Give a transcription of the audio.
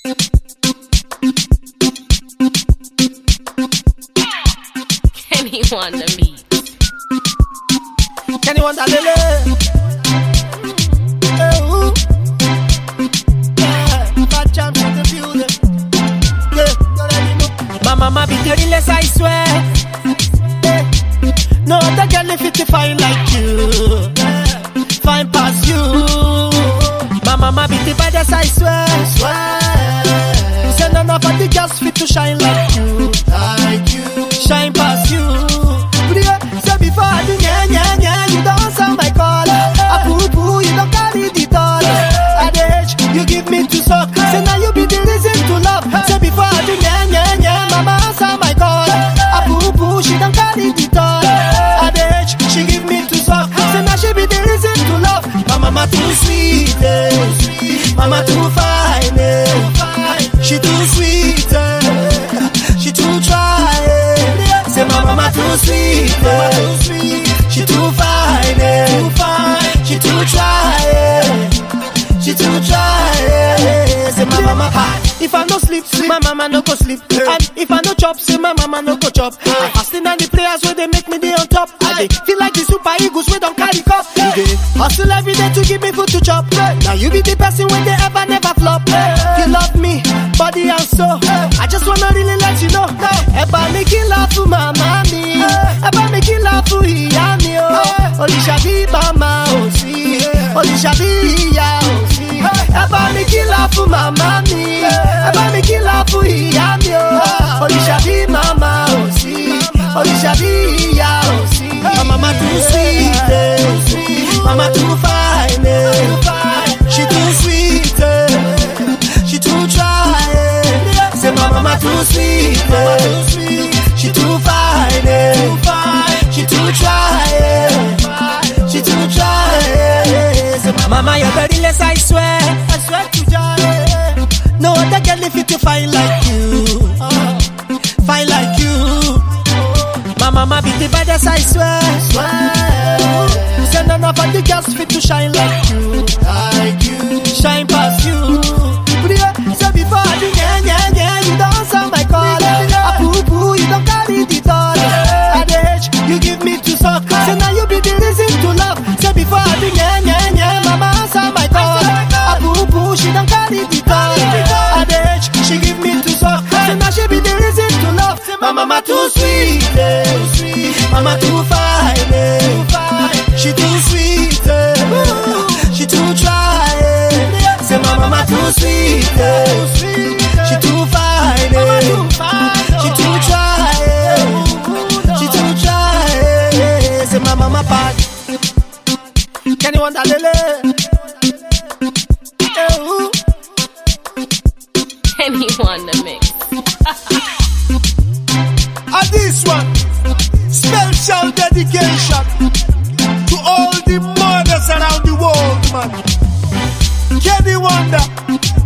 Kenny Wonder beat. Kenny Wonder lele. Bad chance in the building. My mama be the realest, I swear. No other girl if it fine like you. Fine past you. My mama be the baddest, I swear. Say none of the girls fit to shine like you. Shine past you. Say before I do you don't sound my call. A poo you don't carry the doll. At the age you give me to suck. Say now you be the reason to love. Say before I do mama answer my call. A poo she don't carry the doll. At the age she give me to suck. Say now she be the reason to love. My mama too sweet, mama too fine, she too sweet, she too try. Say my mama too sweet, she too fine, she too try, she too try. Say my mama high. If I no sleep, my mama no go sleep. And if I no chop, say my mama no go chop. I fasting on the players where they make me day on top. I feel like the super eagles we don't carry cup. Hustle every day to give me food to chop. Now you be the person when they ever never flop. You love me, body and soul. I just wanna really let you know. Eba me kill love for my mommy. Eba me kill love for Yami. Oli shabi mama osi. Oli shabi ya osi. Eba me kill love for my mommy. Eba me kill love for Yami. Oli shabi mama osi. Oli shabi ya osi. My mama too sweet, mama too fine, she too sweet, she too try. Say my mama too sweet, she too fine, she too try, she too try. Say my mama you're the realest, I swear to God. No other girl if you fine like you, fine like you. My mama be the baddest, I swear. Say none of the girls fit to shine like you. Shine past you. Say before I do you don't sound my call. A poo you don't carry the doll. At the age you give me to suck. Say now you be the reason to love. Say before I do mama answer my call. A poo she don't carry the doll. At the age she give me to suck. Say now she be the reason to love. My mama too sweet, mama too fine, she too sweet, she too try. Say my mama too sweet, she too fine, she too try, she too try. Say my mama bad. Kenny Wonder lele. Kenny Wonder mix. And this one, special dedication to all the mothers around the world, man. Kenny Wonder,